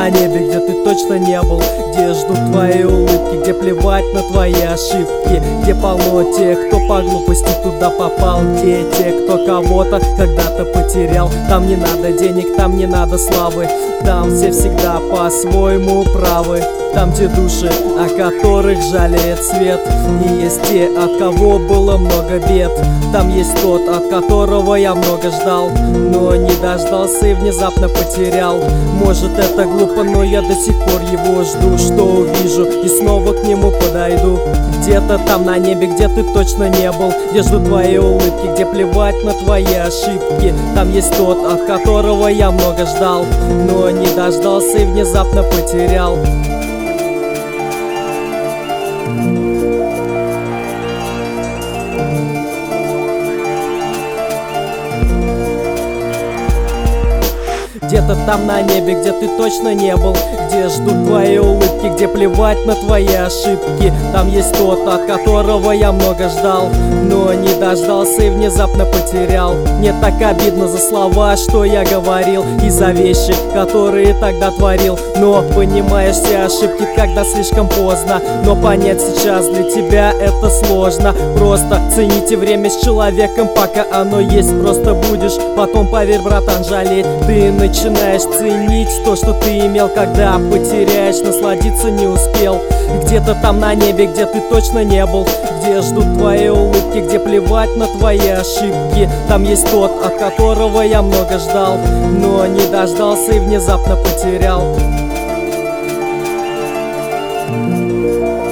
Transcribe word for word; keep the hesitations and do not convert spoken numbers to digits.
на небе, где ты точно не был, где ждут твои улыбки, где плевать на твои ошибки, где полно тех, кто по глупости туда попал, где те, кто кого-то когда-то потерял. Там не надо денег, там не надо славы, там все всегда по-своему правы. Там те души, о которых жалеет свет, и есть те, от кого было много бед. Там есть тот, от которого я много ждал, но не дождался и внезапно потерял. Может, это глупо, но я до сих пор его жду, что увижу и снова к нему подойду. Где-то там на небе, где ты точно не был, где ждут твои улыбки, где плевать на твои ошибки. Там есть тот, от которого я много ждал, но не дождался и внезапно потерял. Где-то там на небе, где ты точно не был, где ждут твои улыбки, где плевать на твои ошибки. Там есть тот, от которого я много ждал, но не дождался и внезапно потерял. Мне так обидно за слова, что я говорил, и за вещи, которые тогда творил. Но понимаешь все ошибки, когда слишком поздно. Но понять сейчас для тебя это сложно. Просто цените время с человеком, пока оно есть. Просто будешь потом, поверь, братан, жалеть. Ты начинаешь ценить то, что ты имел, когда потеряешь, насладиться не успел. Где-то там на небе, где ты точно не был, где ждут твои улыбки, где плевать на твои ошибки. Там есть тот, от которого я много ждал, но не дождался и внезапно потерял.